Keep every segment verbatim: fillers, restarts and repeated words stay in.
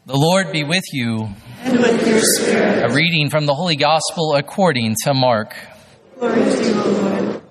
The Lord be with you. And with your spirit. A reading from the Holy Gospel according to Mark. Glory to you, O Lord.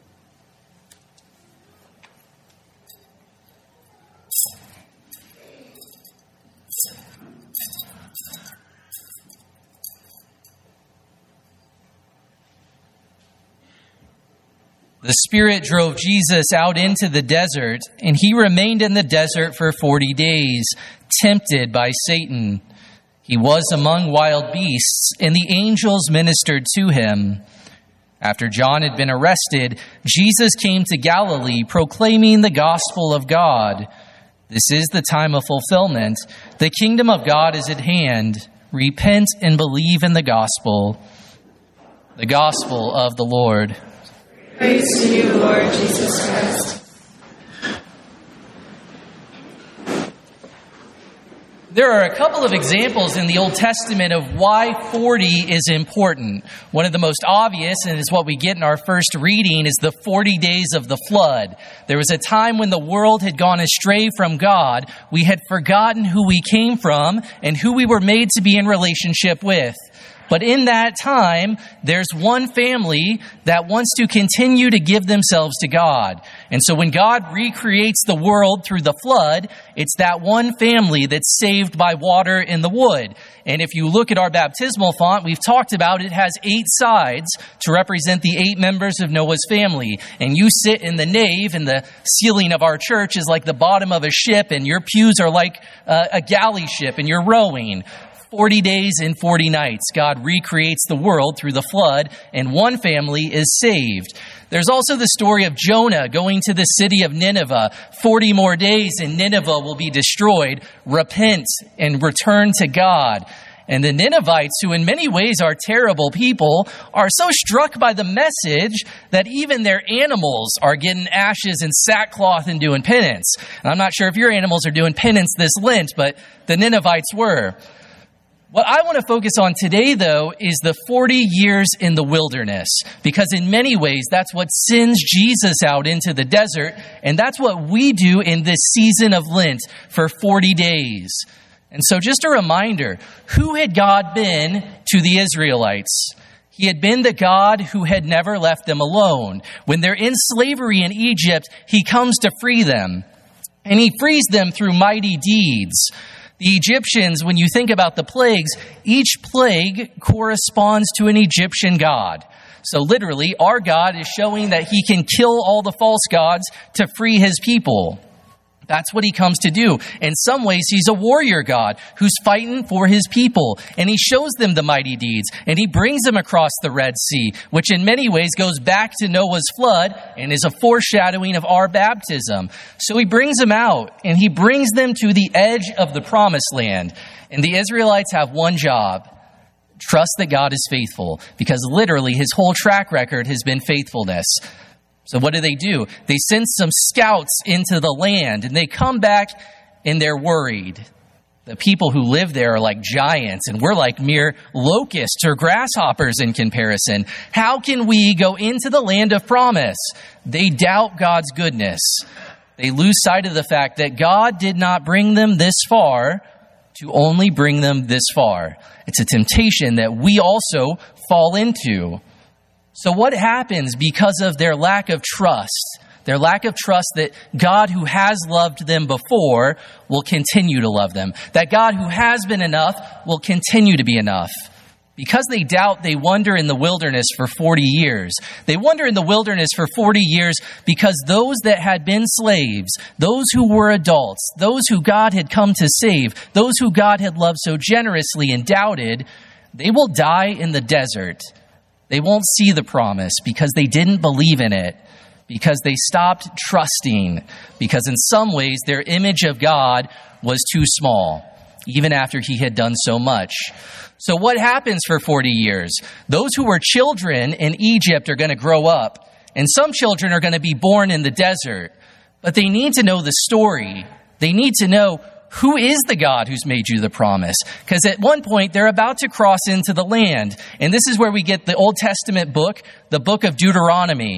The Spirit drove Jesus out into the desert, and he remained in the desert for forty days, tempted by Satan. He was among wild beasts, and the angels ministered to him. After John had been arrested, Jesus came to Galilee, proclaiming the gospel of God. This is the time of fulfillment. The kingdom of God is at hand. Repent and believe in the gospel. The gospel of the Lord. Praise to you, Lord Jesus Christ. There are a couple of examples in the Old Testament of why forty is important. One of the most obvious, and is what we get in our first reading, is the forty days of the flood. There was a time when the world had gone astray from God. We had forgotten who we came from and who we were made to be in relationship with. But in that time, there's one family that wants to continue to give themselves to God. And so when God recreates the world through the flood, it's that one family that's saved by water in the wood. And if you look at our baptismal font, we've talked about it has eight sides to represent the eight members of Noah's family. And you sit in the nave, and the ceiling of our church is like the bottom of a ship, and your pews are like uh, a galley ship, and you're rowing. forty days and forty nights, God recreates the world through the flood, and one family is saved. There's also the story of Jonah going to the city of Nineveh. forty more days and Nineveh will be destroyed. Repent and return to God. And the Ninevites, who in many ways are terrible people, are so struck by the message that even their animals are getting ashes and sackcloth and doing penance. And I'm not sure if your animals are doing penance this Lent, but the Ninevites were. What I want to focus on today, though, is the forty years in the wilderness, because in many ways, that's what sends Jesus out into the desert, and that's what we do in this season of Lent for forty days. And so just a reminder, who had God been to the Israelites? He had been the God who had never left them alone. When they're in slavery in Egypt, he comes to free them, and he frees them through mighty deeds. The Egyptians, when you think about the plagues, each plague corresponds to an Egyptian god. So literally, our God is showing that he can kill all the false gods to free his people. That's what he comes to do. In some ways, he's a warrior God who's fighting for his people. And he shows them the mighty deeds. And he brings them across the Red Sea, which in many ways goes back to Noah's flood and is a foreshadowing of our baptism. So he brings them out and he brings them to the edge of the promised land. And the Israelites have one job: trust that God is faithful, because literally his whole track record has been faithfulness. So what do they do? They send some scouts into the land, and they come back and they're worried. The people who live there are like giants, and we're like mere locusts or grasshoppers in comparison. How can we go into the land of promise? They doubt God's goodness. They lose sight of the fact that God did not bring them this far to only bring them this far. It's a temptation that we also fall into. So what happens because of their lack of trust? Their lack of trust that God, who has loved them before, will continue to love them. That God, who has been enough, will continue to be enough. Because they doubt, they wander in the wilderness for forty years. They wander in the wilderness for forty years because those that had been slaves, those who were adults, those who God had come to save, those who God had loved so generously and doubted, they will die in the desert. They won't see the promise because they didn't believe in it, because they stopped trusting, because in some ways their image of God was too small, even after he had done so much. So what happens for forty years? Those who were children in Egypt are going to grow up, and some children are going to be born in the desert, but they need to know the story. They need to know, who is the God who's made you the promise? Because at one point, they're about to cross into the land. And this is where we get the Old Testament book, the book of Deuteronomy.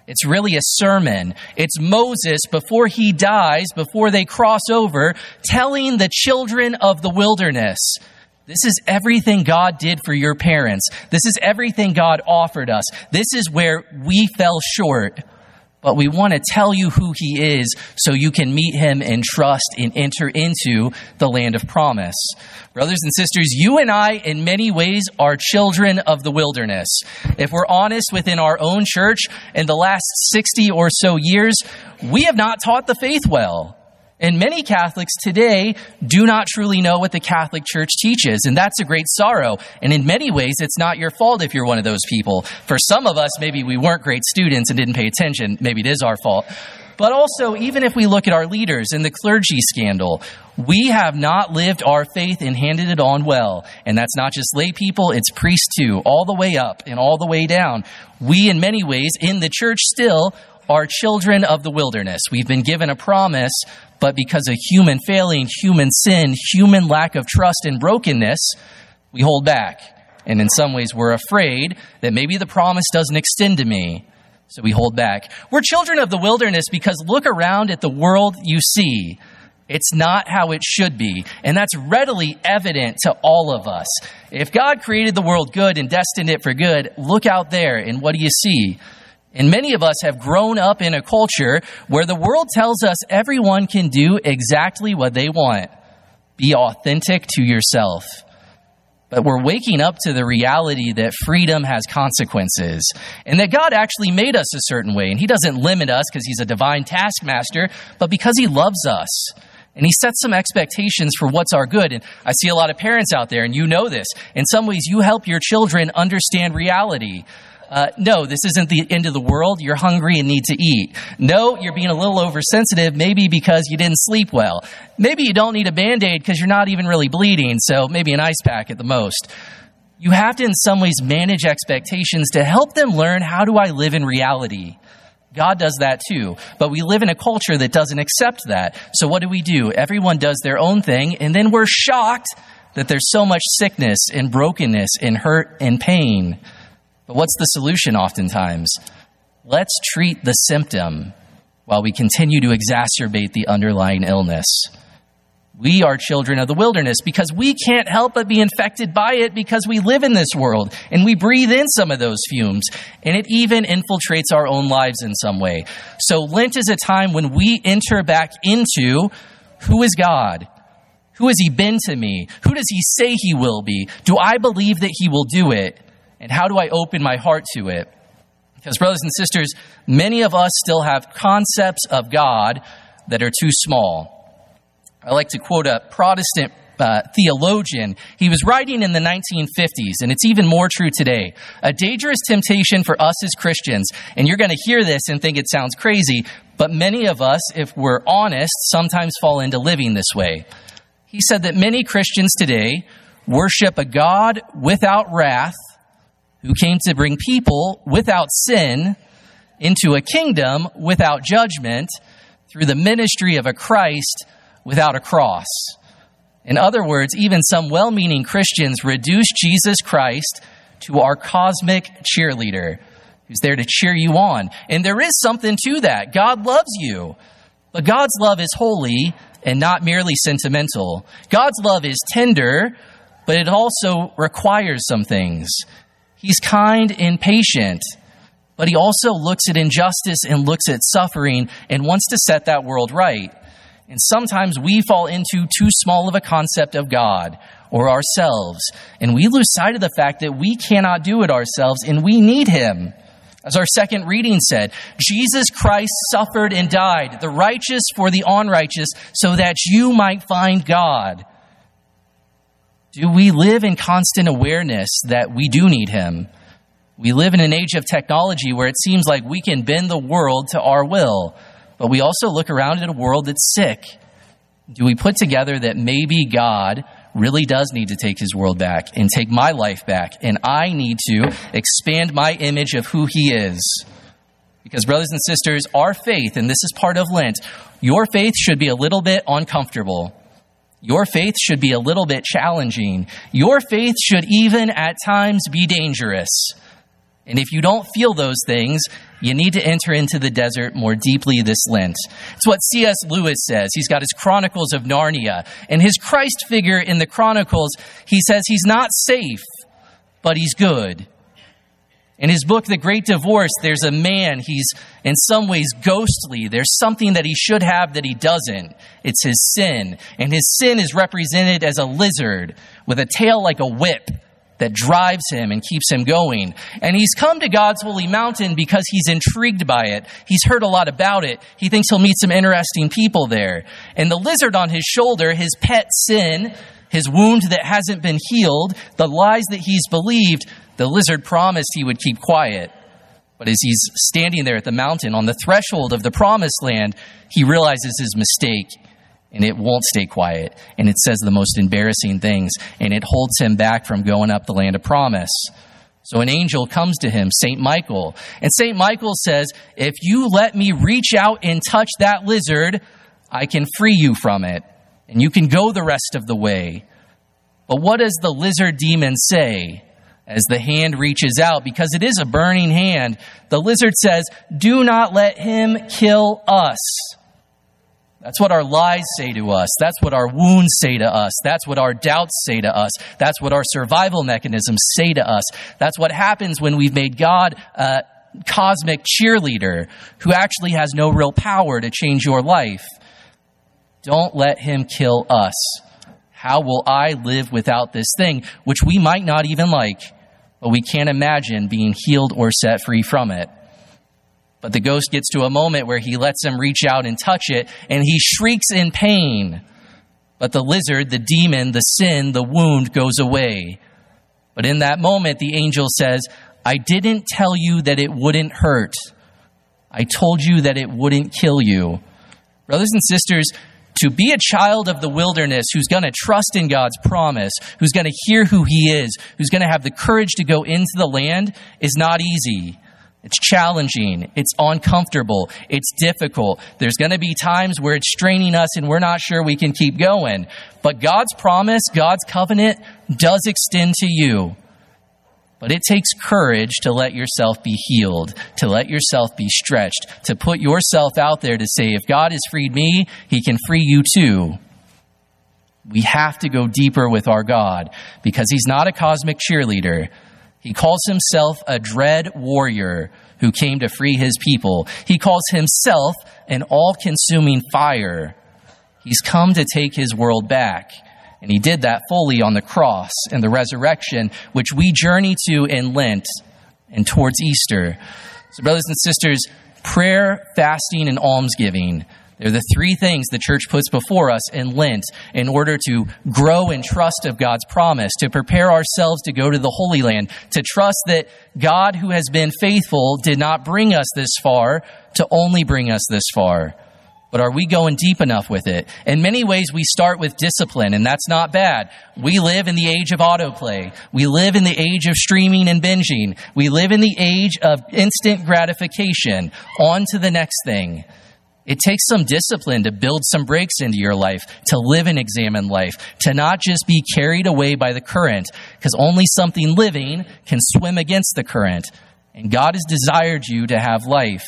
It's really a sermon. It's Moses, before he dies, before they cross over, telling the children of the wilderness, this is everything God did for your parents. This is everything God offered us. This is where we fell short. But we want to tell you who he is so you can meet him and trust and enter into the land of promise. Brothers and sisters, you and I, in many ways, are children of the wilderness. If we're honest within our own church, in the last sixty or so years, we have not taught the faith well. And many Catholics today do not truly know what the Catholic Church teaches, and that's a great sorrow. And in many ways, it's not your fault if you're one of those people. For some of us, maybe we weren't great students and didn't pay attention. Maybe it is our fault. But also, even if we look at our leaders in the clergy scandal, we have not lived our faith and handed it on well. And that's not just lay people, it's priests too, all the way up and all the way down. We, in many ways, in the church still, are children of the wilderness. We've been given a promise, but because of human failing, human sin, human lack of trust and brokenness, we hold back. And in some ways, we're afraid that maybe the promise doesn't extend to me. So we hold back. We're children of the wilderness because look around at the world you see. It's not how it should be. And that's readily evident to all of us. If God created the world good and destined it for good, look out there and what do you see? And many of us have grown up in a culture where the world tells us everyone can do exactly what they want. Be authentic to yourself. But we're waking up to the reality that freedom has consequences and that God actually made us a certain way. And he doesn't limit us because he's a divine taskmaster, but because he loves us. And he sets some expectations for what's our good. And I see a lot of parents out there, and you know this. In some ways, you help your children understand reality. Uh, no, this isn't the end of the world. You're hungry and need to eat. No, you're being a little oversensitive, maybe because you didn't sleep well. Maybe you don't need a Band-Aid because you're not even really bleeding, so maybe an ice pack at the most. You have to, in some ways, manage expectations to help them learn, how do I live in reality? God does that too, but we live in a culture that doesn't accept that. So what do we do? Everyone does their own thing, and then we're shocked that there's so much sickness and brokenness and hurt and pain. But what's the solution oftentimes? Let's treat the symptom while we continue to exacerbate the underlying illness. We are children of the wilderness because we can't help but be infected by it because we live in this world and we breathe in some of those fumes, and it even infiltrates our own lives in some way. So Lent is a time when we enter back into who is God? Who has he been to me? Who does he say he will be? Do I believe that he will do it? And how do I open my heart to it? Because, brothers and sisters, many of us still have concepts of God that are too small. I like to quote a Protestant uh, theologian. He was writing in the nineteen fifties, and it's even more true today. A dangerous temptation for us as Christians, and you're going to hear this and think it sounds crazy, but many of us, if we're honest, sometimes fall into living this way. He said that many Christians today worship a God without wrath, who came to bring people without sin into a kingdom without judgment through the ministry of a Christ without a cross. In other words, even some well-meaning Christians reduce Jesus Christ to our cosmic cheerleader who's there to cheer you on. And there is something to that. God loves you, but God's love is holy and not merely sentimental. God's love is tender, but it also requires some things. He's kind and patient, but he also looks at injustice and looks at suffering and wants to set that world right. And sometimes we fall into too small of a concept of God or ourselves, and we lose sight of the fact that we cannot do it ourselves and we need him. As our second reading said, Jesus Christ suffered and died, the righteous for the unrighteous, so that you might find God. Do we live in constant awareness that we do need him? We live in an age of technology where it seems like we can bend the world to our will, but we also look around at a world that's sick. Do we put together that maybe God really does need to take his world back and take my life back, and I need to expand my image of who he is? Because, brothers and sisters, our faith, and this is part of Lent, your faith should be a little bit uncomfortable. Your faith should be a little bit challenging. Your faith should even at times be dangerous. And if you don't feel those things, You need to enter into the desert more deeply this Lent. It's what C S Lewis says. He's got his Chronicles of Narnia. And his Christ figure in the Chronicles, he says he's not safe, but he's good. In his book, The Great Divorce, there's a man, he's in some ways ghostly. There's something that he should have that he doesn't. It's his sin. And his sin is represented as a lizard with a tail like a whip that drives him and keeps him going. And he's come to God's holy mountain because he's intrigued by it. He's heard a lot about it. He thinks he'll meet some interesting people there. And the lizard on his shoulder, his pet sin, his wound that hasn't been healed, the lies that he's believed, the lizard promised he would keep quiet. But as he's standing there at the mountain on the threshold of the promised land, he realizes his mistake, and it won't stay quiet. And it says the most embarrassing things, and it holds him back from going up the land of promise. So an angel comes to him, Saint Michael. And Saint Michael says, if you let me reach out and touch that lizard, I can free you from it, and you can go the rest of the way. But what does the lizard demon say? As the hand reaches out, because it is a burning hand, the lizard says, do not let him kill us. That's what our lies say to us. That's what our wounds say to us. That's what our doubts say to us. That's what our survival mechanisms say to us. That's what happens when we've made God a cosmic cheerleader who actually has no real power to change your life. Don't let him kill us. How will I live without this thing, which we might not even like, but we can't imagine being healed or set free from it? But the ghost gets to a moment where he lets him reach out and touch it, and he shrieks in pain. But the lizard, the demon, the sin, the wound goes away. But in that moment, the angel says, I didn't tell you that it wouldn't hurt. I told you that it wouldn't kill you. Brothers and sisters, to be a child of the wilderness who's going to trust in God's promise, who's going to hear who he is, who's going to have the courage to go into the land is not easy. It's challenging. It's uncomfortable. It's difficult. There's going to be times where it's straining us and we're not sure we can keep going. But God's promise, God's covenant does extend to you. But it takes courage to let yourself be healed, to let yourself be stretched, to put yourself out there to say, if God has freed me, he can free you too. We have to go deeper with our God because he's not a cosmic cheerleader. He calls himself a dread warrior who came to free his people. He calls himself an all-consuming fire. He's come to take his world back. And he did that fully on the cross and the resurrection, which we journey to in Lent and towards Easter. So brothers and sisters, prayer, fasting, and almsgiving, they're the three things the church puts before us in Lent in order to grow in trust of God's promise, to prepare ourselves to go to the Holy Land, to trust that God, who has been faithful, did not bring us this far to only bring us this far. But are we going deep enough with it? In many ways, we start with discipline, and that's not bad. We live in the age of autoplay. We live in the age of streaming and binging. We live in the age of instant gratification. On to the next thing. It takes some discipline to build some breaks into your life, to live and examine life, to not just be carried away by the current, because only something living can swim against the current. And God has desired you to have life.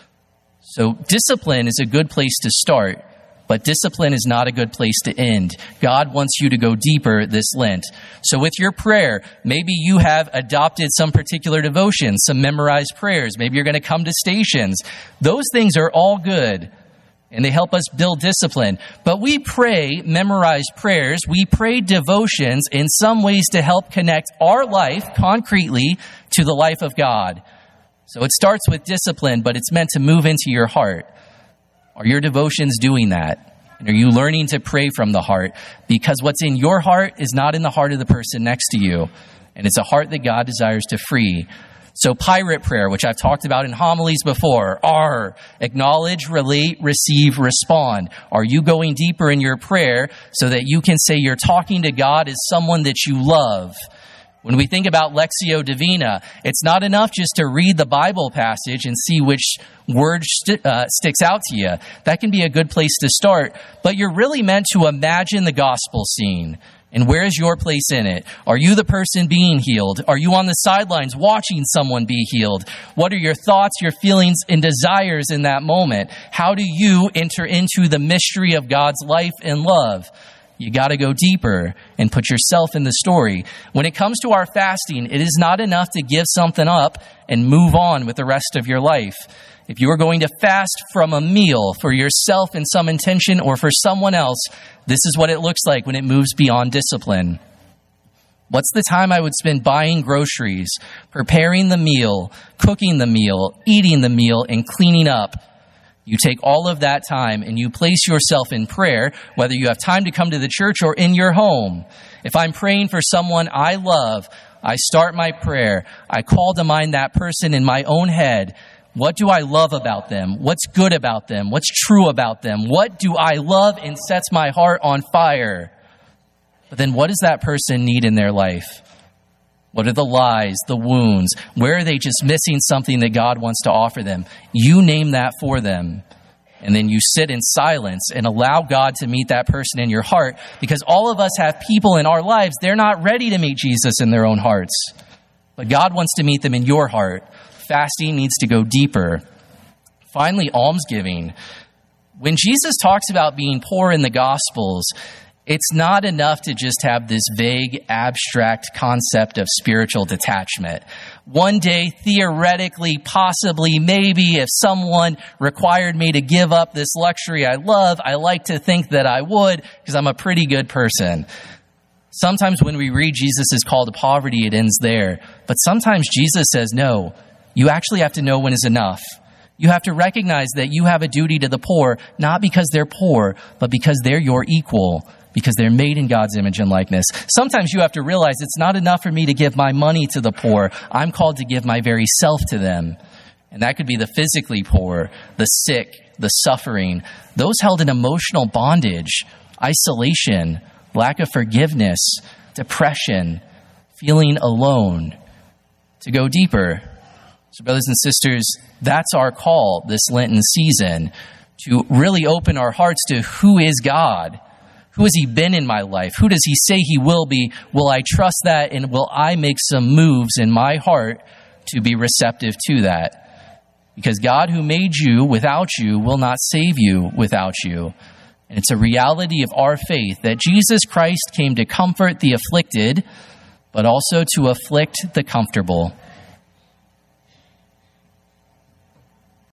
So discipline is a good place to start, but discipline is not a good place to end. God wants you to go deeper this Lent. So with your prayer, maybe you have adopted some particular devotion, some memorized prayers. Maybe you're going to come to stations. Those things are all good, and they help us build discipline. But we pray memorized prayers. We pray devotions in some ways to help connect our life concretely to the life of God. So it starts with discipline, but it's meant to move into your heart. Are your devotions doing that? And are you learning to pray from the heart? Because what's in your heart is not in the heart of the person next to you. And it's a heart that God desires to free. So pirate prayer, which I've talked about in homilies before, R, acknowledge, relate, receive, respond. Are you going deeper in your prayer so that you can say you're talking to God as someone that you love? When we think about Lectio Divina, it's not enough just to read the Bible passage and see which word st- uh, sticks out to you. That can be a good place to start, but you're really meant to imagine the gospel scene. And where is your place in it? Are you the person being healed? Are you on the sidelines watching someone be healed? What are your thoughts, your feelings, and desires in that moment? How do you enter into the mystery of God's life and love? You got to go deeper and put yourself in the story. When it comes to our fasting, it is not enough to give something up and move on with the rest of your life. If you are going to fast from a meal for yourself in some intention or for someone else, this is what it looks like when it moves beyond discipline. What's the time I would spend buying groceries, preparing the meal, cooking the meal, eating the meal, and cleaning up? You take all of that time and you place yourself in prayer, whether you have time to come to the church or in your home. If I'm praying for someone I love, I start my prayer. I call to mind that person in my own head. What do I love about them? What's good about them? What's true about them? What do I love and sets my heart on fire? But then what does that person need in their life? What are the lies, the wounds? Where are they just missing something that God wants to offer them? You name that for them. And then you sit in silence and allow God to meet that person in your heart, because all of us have people in our lives, they're not ready to meet Jesus in their own hearts. But God wants to meet them in your heart. Fasting needs to go deeper. Finally, almsgiving. When Jesus talks about being poor in the Gospels, it's not enough to just have this vague, abstract concept of spiritual detachment. One day, theoretically, possibly, maybe, if someone required me to give up this luxury I love, I like to think that I would, because I'm a pretty good person. Sometimes when we read Jesus' call to poverty, it ends there. But sometimes Jesus says, no, you actually have to know when is enough. You have to recognize that you have a duty to the poor, not because they're poor, but because they're your equal, because they're made in God's image and likeness. Sometimes you have to realize it's not enough for me to give my money to the poor. I'm called to give my very self to them. And that could be the physically poor, the sick, the suffering, those held in emotional bondage, isolation, lack of forgiveness, depression, feeling alone. To go deeper. So brothers and sisters, that's our call this Lenten season, to really open our hearts to who is God? Who has he been in my life? Who does he say he will be? Will I trust that? And will I make some moves in my heart to be receptive to that? Because God who made you without you will not save you without you. And it's a reality of our faith that Jesus Christ came to comfort the afflicted, but also to afflict the comfortable.